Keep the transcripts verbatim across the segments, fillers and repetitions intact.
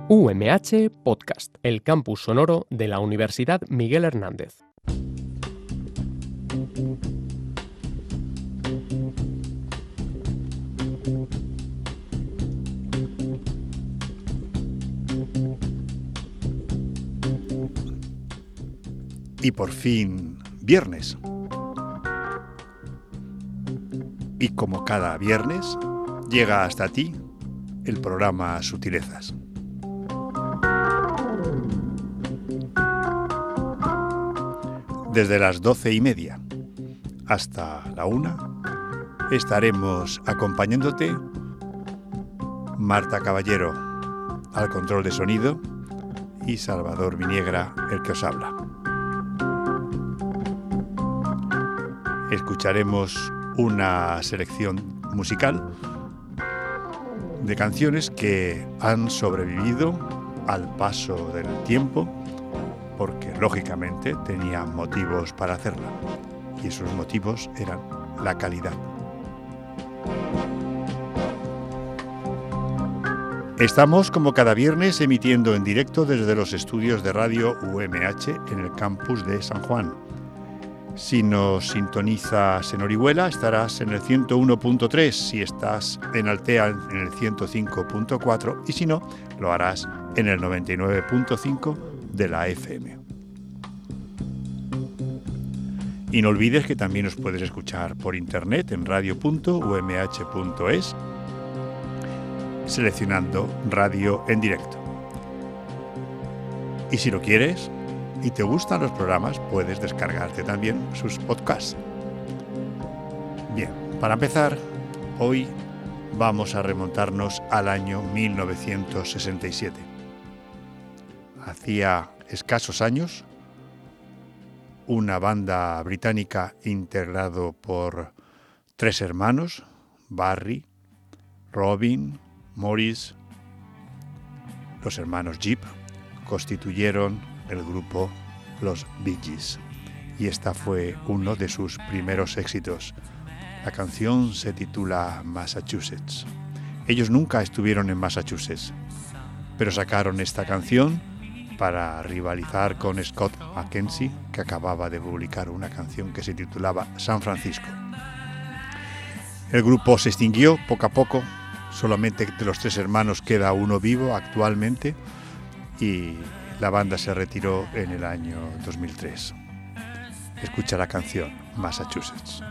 U M H Podcast, el campus sonoro de la Universidad Miguel Hernández. Y por fin, viernes. Y como cada viernes, llega hasta ti el programa Sutilezas. Desde las doce y media hasta la una estaremos acompañándote Marta Caballero al control de sonido y Salvador Viniegra el que os habla. Escucharemos una selección musical de canciones que han sobrevivido al paso del tiempo porque lógicamente tenían motivos para hacerla y esos motivos eran la calidad. Estamos como cada viernes emitiendo en directo desde los estudios de Radio U M H en el campus de San Juan. Si nos sintonizas en Orihuela estarás en el ciento uno punto tres, si estás en Altea en el ciento cinco punto cuatro y si no, lo harás en el noventa y nueve punto cinco de la F M. Y no olvides que también nos puedes escuchar por internet en radio punto u m h punto es seleccionando radio en directo. Y si lo quieres y te gustan los programas, puedes descargarte también sus podcasts. Bien, para empezar, hoy vamos a remontarnos al año mil novecientos sesenta y siete. Hacía escasos años, una banda británica integrado por tres hermanos, Barry, Robin, Morris, los hermanos Gibb, constituyeron el grupo Los Bee Gees, y esta fue uno de sus primeros éxitos. La canción se titula Massachusetts. Ellos nunca estuvieron en Massachusetts, pero sacaron esta canción para rivalizar con Scott McKenzie, que acababa de publicar una canción que se titulaba San Francisco. El grupo se extinguió poco a poco, solamente de los tres hermanos queda uno vivo actualmente y la banda se retiró en el año dos mil tres. Escucha la canción Massachusetts.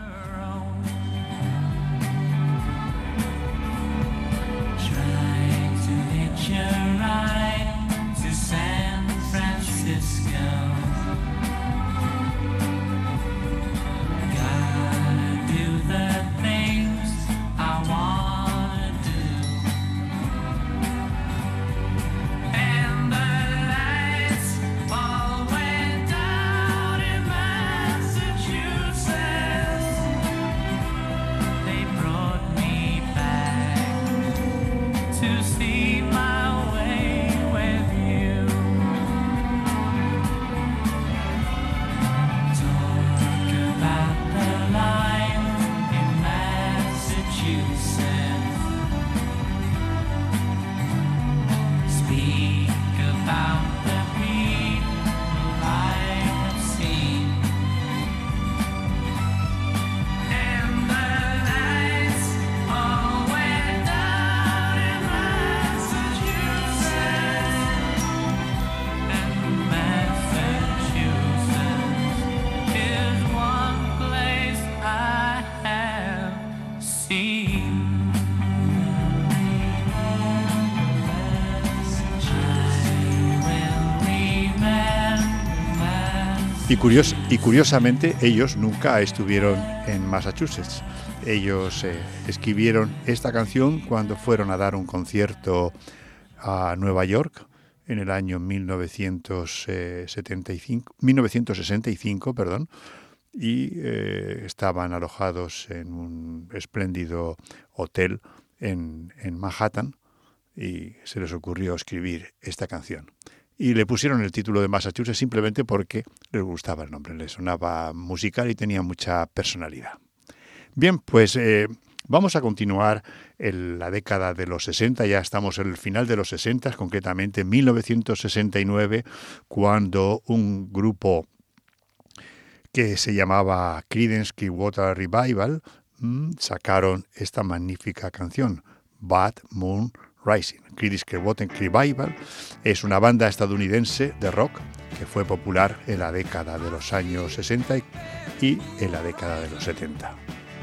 Y, curios, y curiosamente ellos nunca estuvieron en Massachusetts. Ellos eh, escribieron esta canción cuando fueron a dar un concierto a Nueva York en el año mil novecientos setenta y cinco, mil novecientos sesenta y cinco, perdón, y eh, estaban alojados en un espléndido hotel en, en Manhattan y se les ocurrió escribir esta canción. Y le pusieron el título de Massachusetts simplemente porque les gustaba el nombre, les sonaba musical y tenía mucha personalidad. Bien, pues eh, Vamos a continuar en la década de los sesenta, ya estamos en el final de los sesenta, concretamente en mil novecientos sesenta y nueve, cuando un grupo que se llamaba Creedence Clearwater Revival mmm, sacaron esta magnífica canción, Bad Moon Rising. Creedence Clearwater Revival es una banda estadounidense de rock que fue popular en la década de los años sesenta y en la década de los setenta.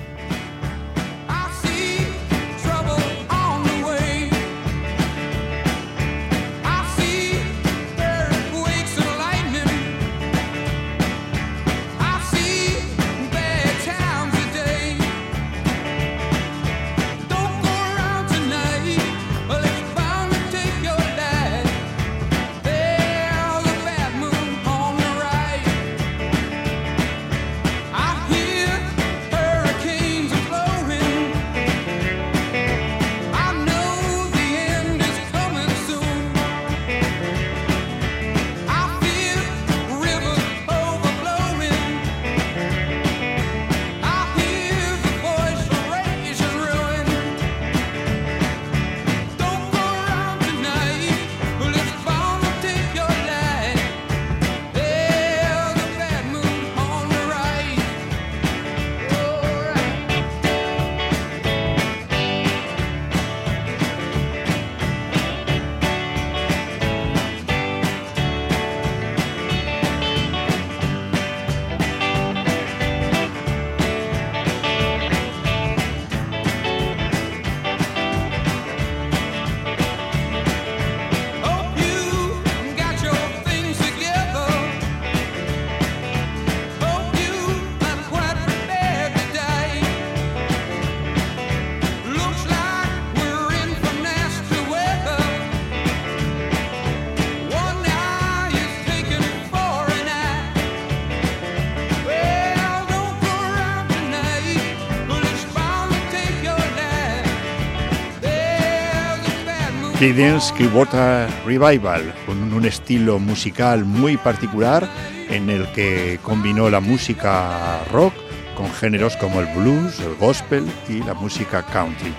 Creedence Clearwater Revival, con un estilo musical muy particular en el que combinó la música rock con géneros como el blues, el gospel y la música country.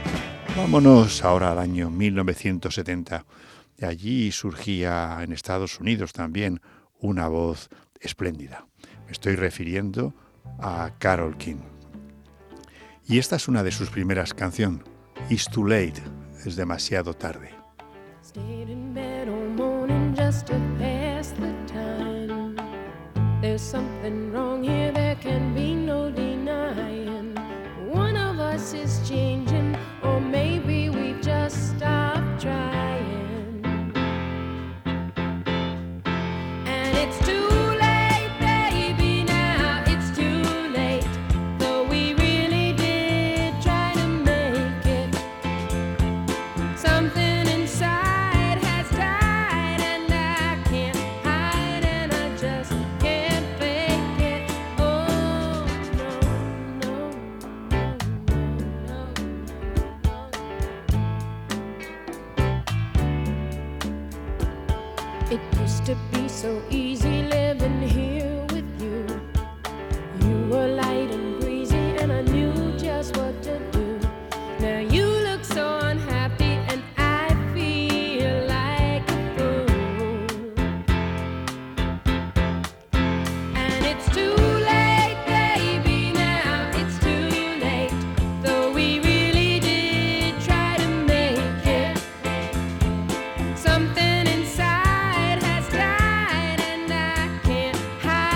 Vámonos ahora al año mil novecientos setenta. De allí surgía en Estados Unidos también una voz espléndida. Me estoy refiriendo a Carole King. Y esta es una de sus primeras canciones, It's Too Late. Es demasiado tarde. Stayed in bed all morning just to pass the time. There's something wrong here, there can be no denying. One of us is changing, or maybe we've just stopped trying. And it's too to be so easy living here with you. You were light and breezy and I knew just what to do. Now you look so unhappy and I feel like a fool. And it's too late, baby, now it's too late. Though we really did try to make it. Something inside has died and I can't hide.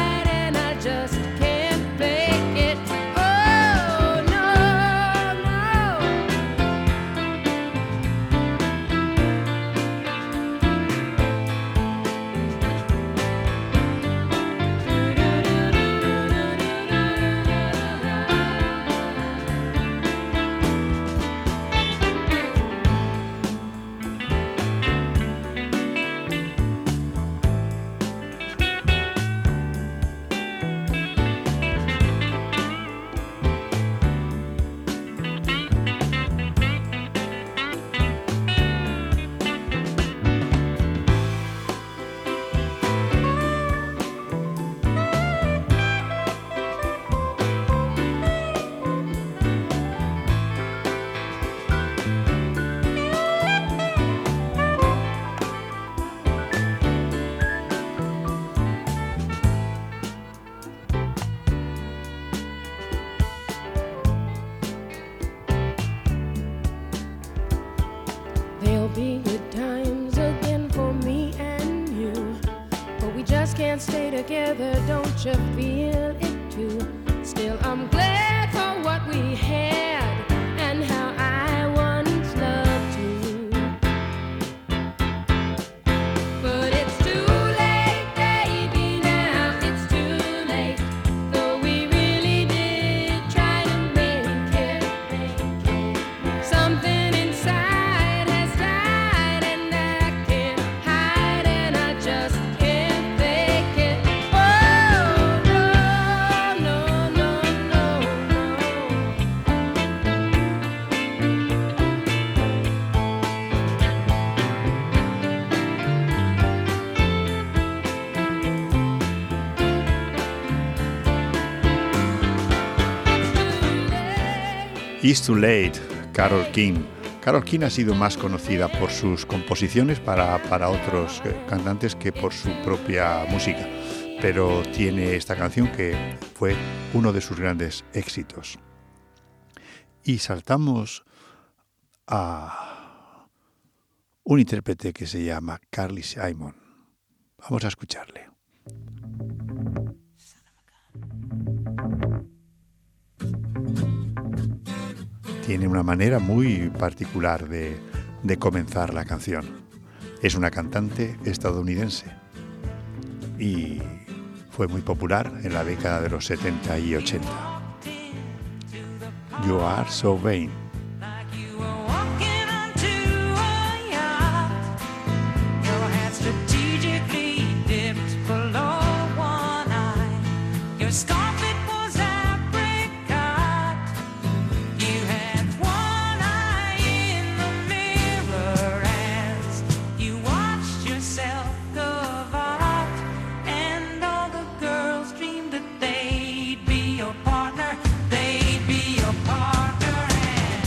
can't stay together, don't you feel it too? Still, I'm glad for what we had and how I once loved you. But it's too late, baby, now it's too late. Though we really did try to make it, make it. Something inside has died and I can't hide and I just can't fake it. Oh, no, no, no, no, no. It's Too Late, Carole King. Carole King ha sido más conocida por sus composiciones para, para otros eh, cantantes que por su propia música, pero tiene esta canción que fue uno de sus grandes éxitos. Y saltamos a un intérprete que se llama Carly Simon. Vamos a escucharle. Tiene una manera muy particular de, de comenzar la canción. Es una cantante estadounidense y fue muy popular en la década de los setenta y ochenta. You Are So Vain. They'd be your partner, and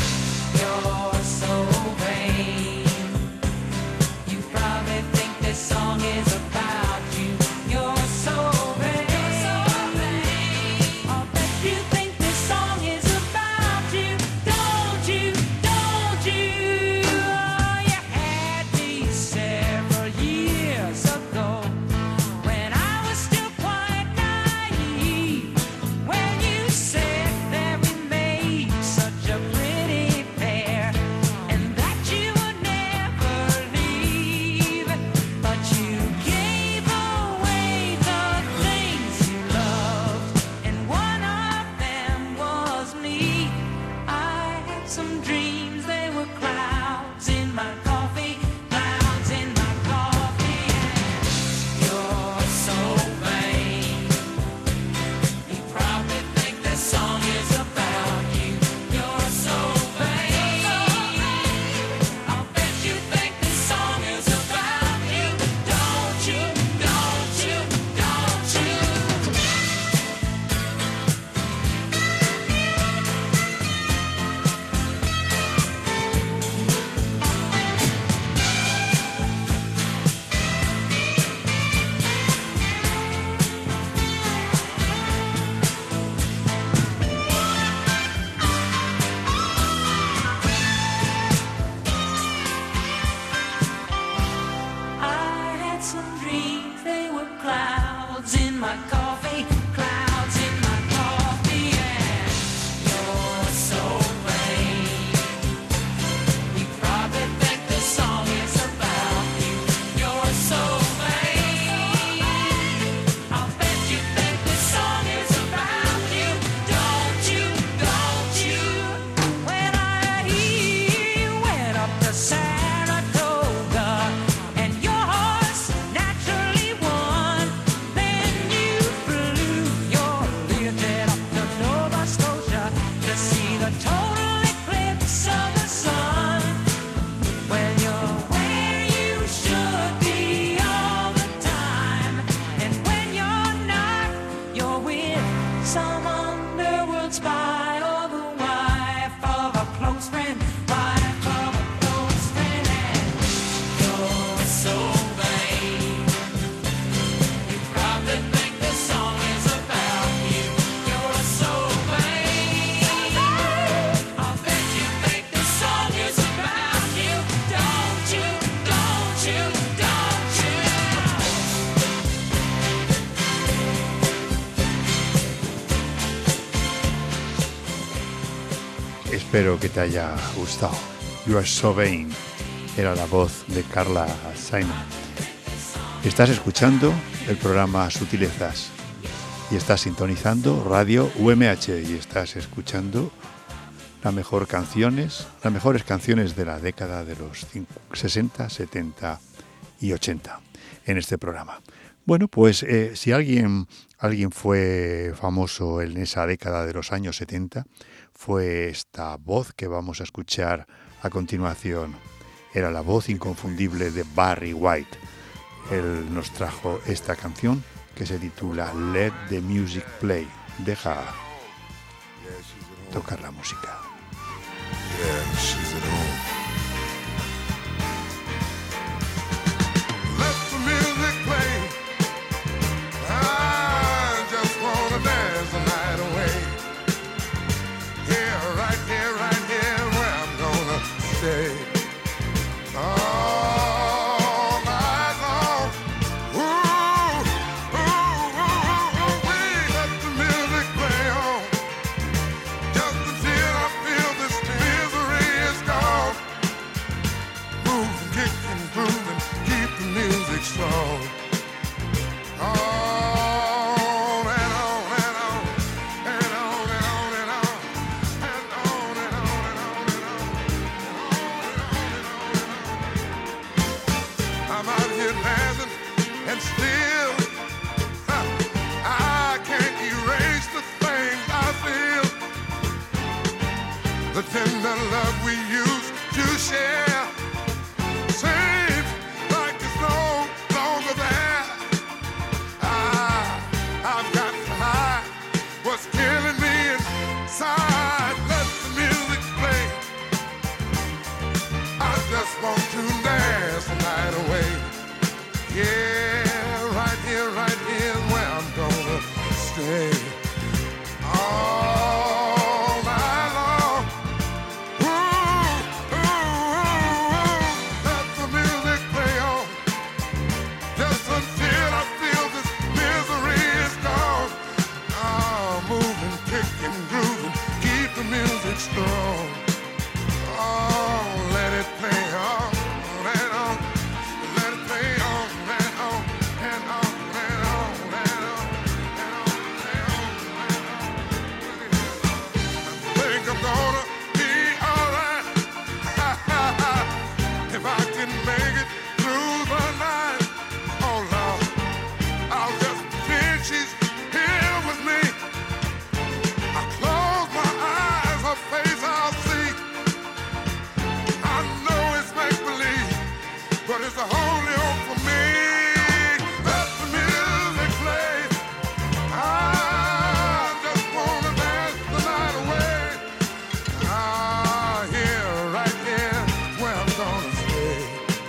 Espero que te haya gustado. You Are So Vain era la voz de Carla Simon. Estás escuchando el programa Sutilezas y estás sintonizando Radio U M H y estás escuchando las mejor canciones, las mejores canciones de la década de los sesenta, setenta y ochenta en este programa. Bueno, pues eh, si alguien, alguien fue famoso en esa década de los años setenta, fue esta voz que vamos a escuchar a continuación. Era la voz inconfundible de Barry White. Él nos trajo esta canción que se titula Let the Music Play. Deja tocar la música. Yeah, she's at home. Let the music play. I just wanna dance the night away. Here, right here, right here, where I'm gonna stay. All night long. Ooh, ooh, ooh, ooh, ooh, wee. Let the music play on. Just until I feel this misery is gone. Move and kick and groove and keep the music strong. On and on and on and on and on and on and on and on and on and on and on. I'm out here dancing and still huh, I can't erase the things I feel. The tender love we used to share seems like it's no longer there. I, I've got to hide what's killing me inside. Let the music play. I just want to dance the night away. Yeah, right here, right here is where I'm gonna stay. All night long. Ooh, ooh, ooh, ooh. Let the music play on. Just until I feel this misery is gone. Oh, moving, kicking, grooving, keep the music strong. Oh, let it play on and on. Let it play on and on and on and on and on and on and on and on. I think I'm gonna be alright if I can make it through the night. Oh Lord, I'll just pretend she's here with me. I close my eyes, her face I'll see. I know it's make-believe, but it's the only hope for me. Let the music play. I just wanna dance the night away. Ah, here, right here, where I'm gonna stay.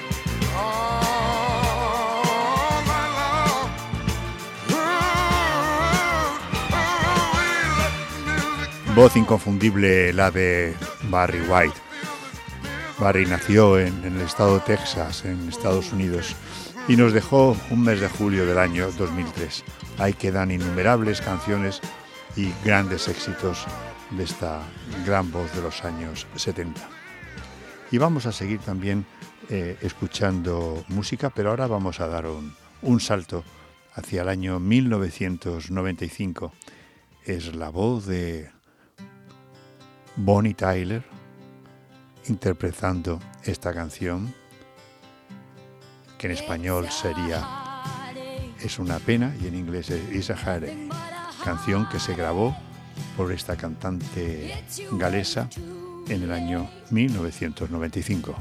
All night long. Ooh, ooh, ooh, let the music play. Voz inconfundible la de Barry White. Barry nació en, en el estado de Texas, en Estados Unidos, y nos dejó un mes de julio del año dos mil tres. Ahí quedan innumerables canciones y grandes éxitos de esta gran voz de los años setenta. Y vamos a seguir también eh, escuchando música, pero ahora vamos a dar un, un salto hacia el año mil novecientos noventa y cinco. Es la voz de Bonnie Tyler interpretando esta canción, que en español sería Es una pena y en inglés es It's a Heartache, canción que se grabó por esta cantante galesa en el año mil novecientos noventa y cinco.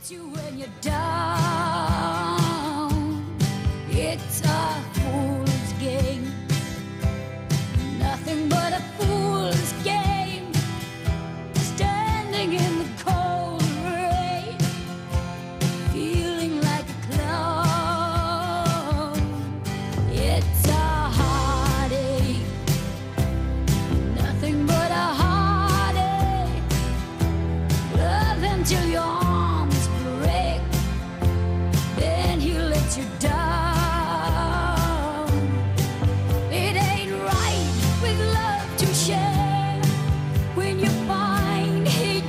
Till your arms break, then he lets you down. It ain't right with love to share when you find he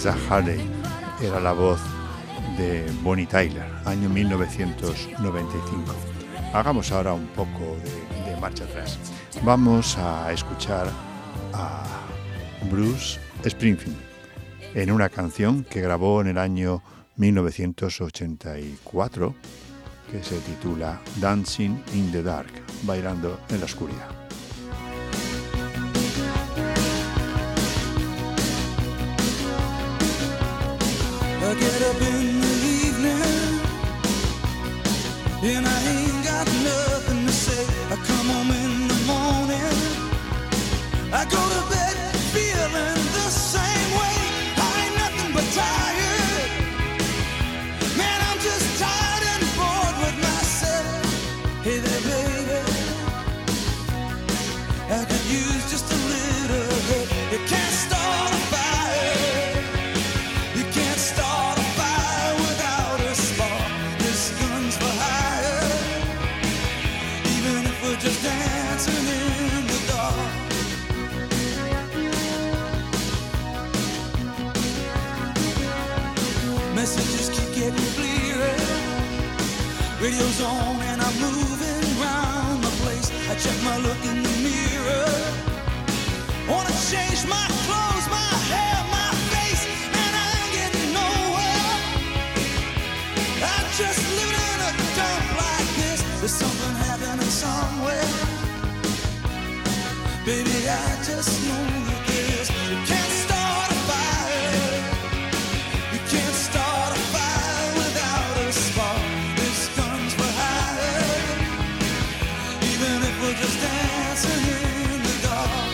Zach Harley era la voz de Bonnie Tyler, año mil novecientos noventa y cinco. Hagamos ahora un poco de, de marcha atrás. Vamos a escuchar a Bruce Springsteen en una canción que grabó en el año mil novecientos ochenta y cuatro, que se titula Dancing in the Dark, bailando en la oscuridad. I get up in the evening and I ain't got nothing to say. I come home in the morning, I go to bed feeling the same way. I ain't nothing but tired, man, I'm just tired and bored with myself. Hey there baby, I could use just a little help. You can't start a fire, you can't start a fire without a spark. This gun's for hire, even if we're just dancing in the dark. Messages keep getting clearer, radio's on and I'm moving around the place. I check my look in the mirror, wanna change my clothes, my hair, my face, and I ain't getting nowhere. I'm just living in a dump like this. There's something happening somewhere, baby, I just know that there's. You can't start a fire, you can't start a fire without a spark. This gun's for hire, even if we're just dancing in the dark.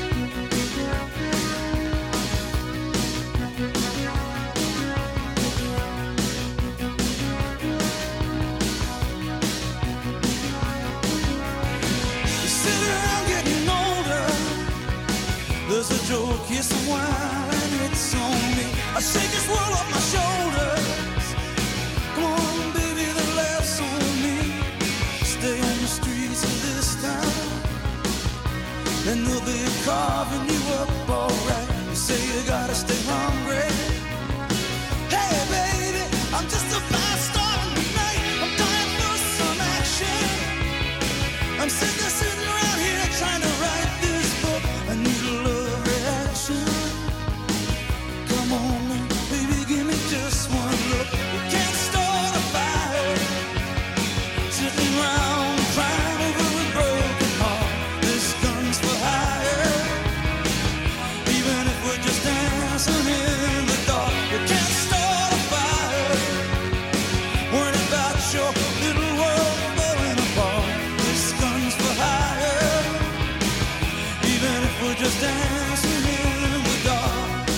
You sit around getting older, there's a joke, here's some wine, and it's on me. I shake this world off my shoulders. Come on, baby, the laughs on me. Stay on the streets of this town, and they'll be carving you up alright. You say you gotta stay hungry. Hey, baby, I'm just a fast star tonight. I'm dying for some action. I'm sitting there, sitting around here trying to write this book. I need a love reaction. Come on, man, baby, give me just one look. You can't start a fire, sitting around crying over a broken heart. This gun's for hire, even if we're just dancing in the dark. You can't start a fire, worrying about your little world falling apart. This gun's for hire, even if we're just dancing in the dark.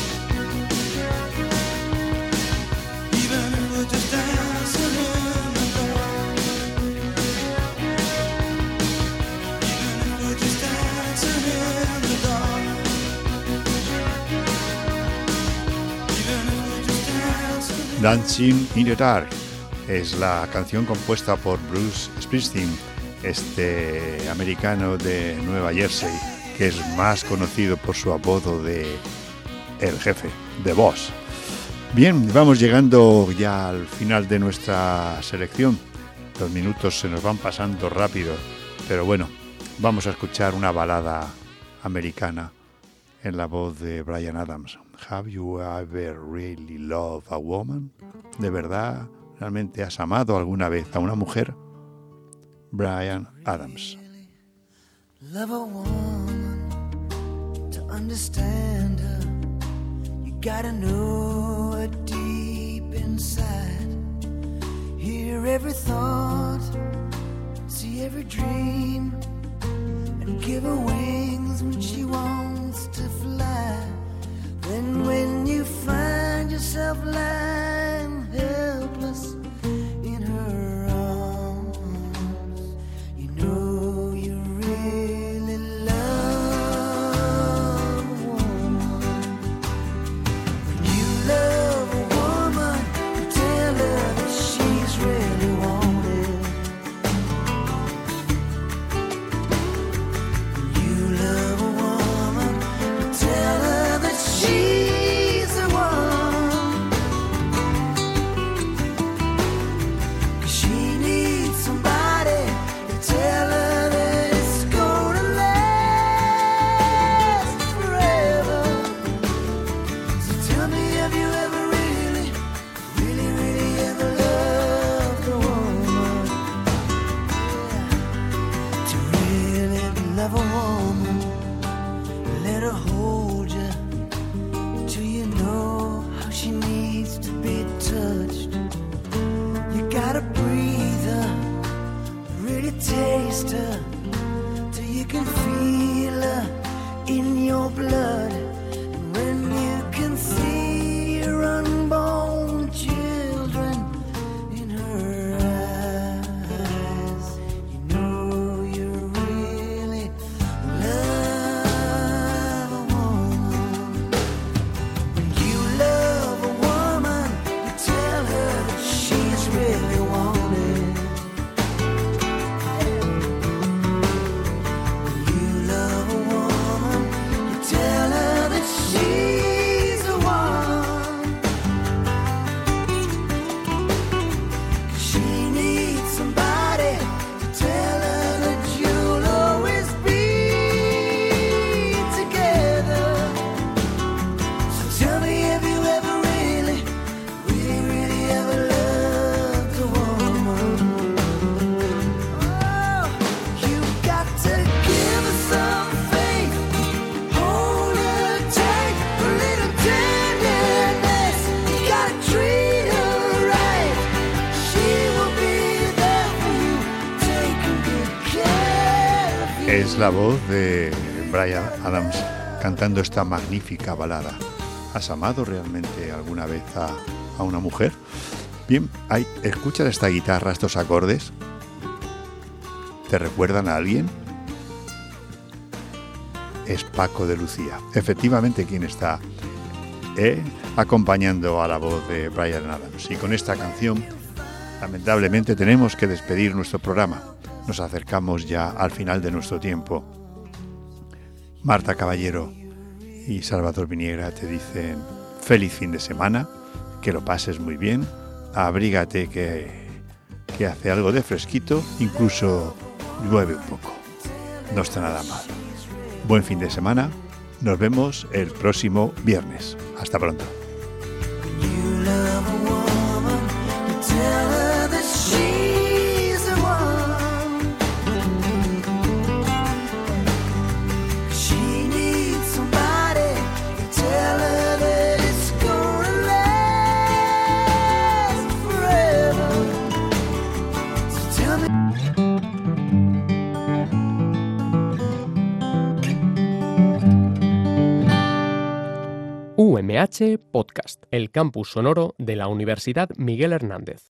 Even if we're just dancing in the dark. Even if we're just dancing in the dark. Even if we're just dancing in Dancing in the Dark es la canción compuesta por Bruce Springsteen, este americano de Nueva Jersey, que es más conocido por su apodo de El Jefe, The Boss. Bien, vamos llegando ya al final de nuestra selección. Los minutos se nos van pasando rápido, pero bueno, vamos a escuchar una balada americana en la voz de Bryan Adams. Have you ever really loved a woman? ¿De verdad, realmente has amado alguna vez a una mujer? Bryan Adams. love a woman, to understand her, you gotta know her deep inside. Hear every thought, see every dream, and give her wings when she wants to fly. Then when you find yourself lying helpless in her arms, you know you really love a woman. When you love a woman, you tell her that she's really wanted. When you love a woman, you tell her Es la voz de Bryan Adams cantando esta magnífica balada. ¿Has amado realmente alguna vez a, a una mujer? Bien, hay, ¿escuchas esta guitarra, estos acordes? ¿Te recuerdan a alguien? Es Paco de Lucía. Efectivamente, quien está eh, acompañando a la voz de Bryan Adams. Y con esta canción, lamentablemente, tenemos que despedir nuestro programa. Nos acercamos ya al final de nuestro tiempo. Marta Caballero y Salvador Viniegra te dicen feliz fin de semana, que lo pases muy bien, abrígate que, que hace algo de fresquito, incluso llueve un poco. No está nada mal. Buen fin de semana, nos vemos el próximo viernes. Hasta pronto. U M H Podcast, el campus sonoro de la Universidad Miguel Hernández.